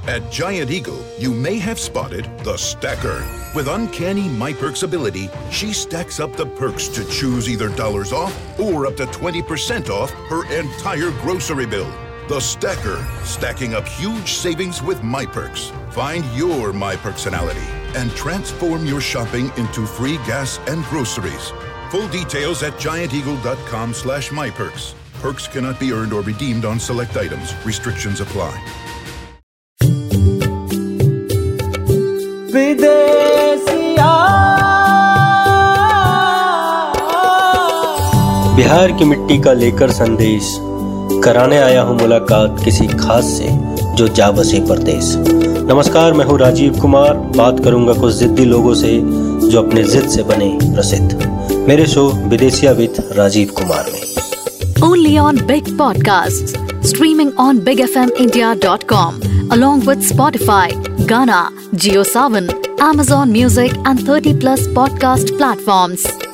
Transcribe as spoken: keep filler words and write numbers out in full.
At Giant Eagle, you may have spotted the stacker. With uncanny MyPerks ability, she stacks up the perks to choose either dollars off or up to twenty percent off her entire grocery bill. The stacker, stacking up huge savings with MyPerks. Find your MyPerksonality and transform your shopping into free gas and groceries. Full details at gianteagle.com slash MyPerks. Perks cannot be earned or redeemed on select items. Restrictions apply. Bihar की मिट्टी का लेकर संदेश, कराने आया हूँ मुलाकात किसी खास से जो जा बसे परदेस। नमस्कार, मैं हूँ राजीव कुमार। बात करूंगा कुछ जिद्दी लोगों से जो अपने जिद से बने प्रसिद्ध। मेरे show Bidesiya with Rajiv Kumar में। Only on Big Podcasts, streaming on big f m india dot com, along with Spotify, Gaana, JioSaavn, Amazon Music and thirty plus podcast platforms.